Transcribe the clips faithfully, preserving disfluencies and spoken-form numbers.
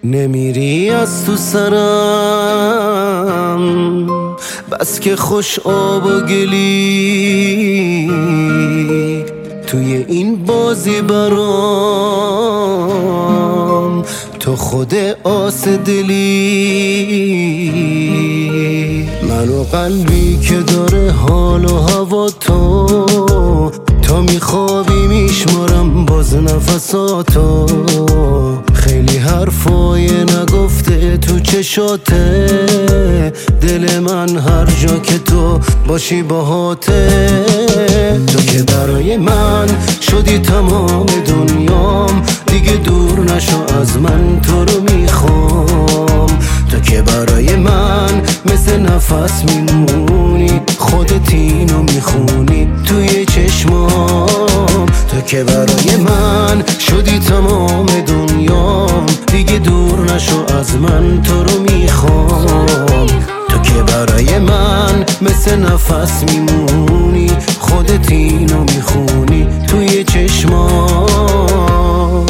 نمیری از تو سرم، بس که خوش آب و گلی توی این بازی برام، تو خود آس دلی. منو قلبی که داره حال و هوا تو، تا میخوابی میشمارم باز نفساتو. خیلی حرفای نگفته تو چشاته، دل من هر جا که تو باشی باهاته. تو که برای من شدی تمام دنیام، دیگه دور نشو از من، تو رو میخوام. تو که برای من مثل نفس میمونی، خودت اینو میخونی توی چشمام. تو که برای من شدی تمام دنیام، دیگه دور نشو از من، تو رو میخوام. تو که برای من مثل نفس میمونی، خودت اینو میخونی توی چشمام.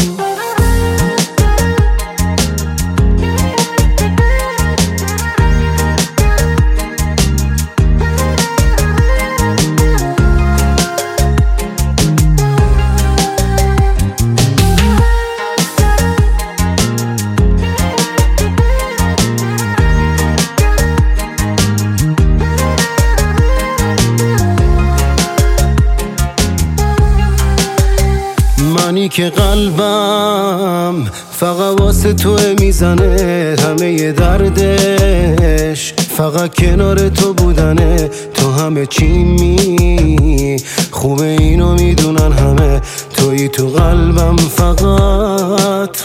منی که قلبم فقط واسه تو میزنه، همه دردش فقط کنار تو بودنه. تو همه چیمی خوبه اینو میدونن همه، تویی تو قلبم فقط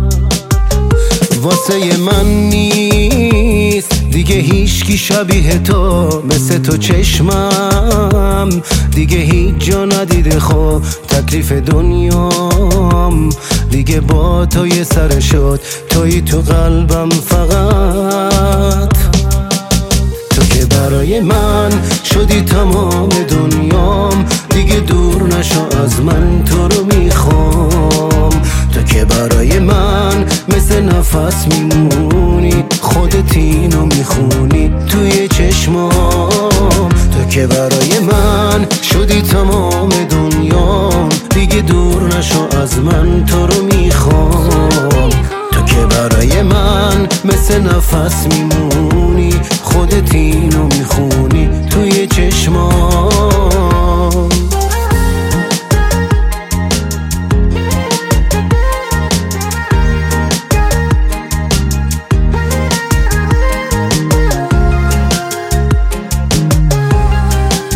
واسه من نیست دیگه هیچکی شبیه تو. مثل تو چشمم دیگه هیچ جا ندیده، خب تکلیف دنیام دیگه با تو یه سر شد. تویی تو قلبم فقط، تو که برای من شدی تمام دنیام، دیگه دور نشو از من، تو رو میخوام. تو که برای من مثل نفس میمونی، خودت اینو میخونی توی چشمام. تو که برای من شدی تمام دنیام، دیگه دور نشو از من، تو رو میخوام. تو که برای من مثل نفس میمونی، خودت اینو میخونی توی چشمام.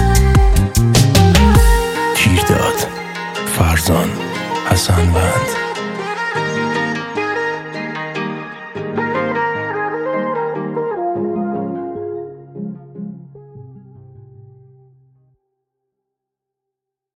فرزان حسن بند